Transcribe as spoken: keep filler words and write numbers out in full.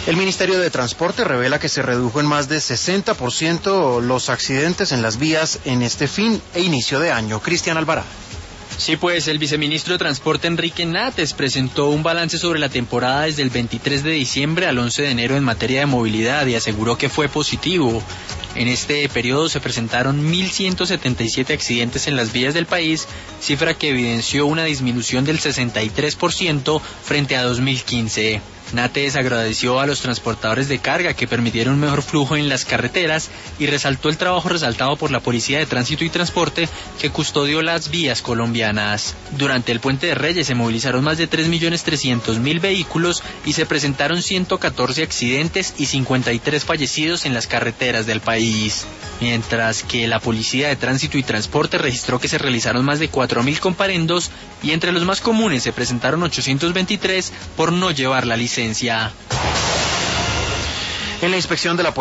El Ministerio de Transporte revela que se redujo en más de sesenta por ciento los accidentes en las vías en este fin e inicio de año. Cristian Alvarado. Sí, pues el viceministro de Transporte Enrique Nates presentó un balance sobre la temporada desde el veintitrés de diciembre al once de enero en materia de movilidad y aseguró que fue positivo. En este periodo se presentaron mil ciento setenta y siete accidentes en las vías del país, cifra que evidenció una disminución del sesenta y tres por ciento frente a dos mil quince. Nates agradeció a los transportadores de carga que permitieron un mejor flujo en las carreteras y resaltó el trabajo resaltado por la Policía de Tránsito y Transporte que custodió las vías colombianas. Durante el Puente de Reyes se movilizaron más de tres millones trescientos mil vehículos y se presentaron ciento catorce accidentes y cincuenta y tres fallecidos en las carreteras del país. Mientras que la Policía de Tránsito y Transporte registró que se realizaron más de cuatro mil comparendos y entre los más comunes se presentaron ochocientos veintitrés por no llevar la licencia. En la inspección de la